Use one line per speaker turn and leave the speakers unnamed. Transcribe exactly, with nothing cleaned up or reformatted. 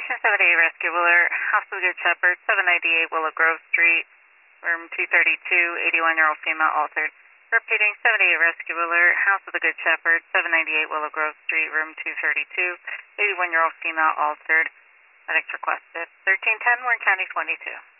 Station seventy-eight Rescue Alert, House of the Good Shepherd, seven ninety-eight Willow Grove Street, room two thirty-two, eighty-one-year-old female altered. Repeating, seventy-eight Rescue Alert, House of the Good Shepherd, seven ninety-eight Willow Grove Street, room two thirty-two, eighty-one-year-old female altered. Medics requested. thirteen ten, Warren County twenty-two.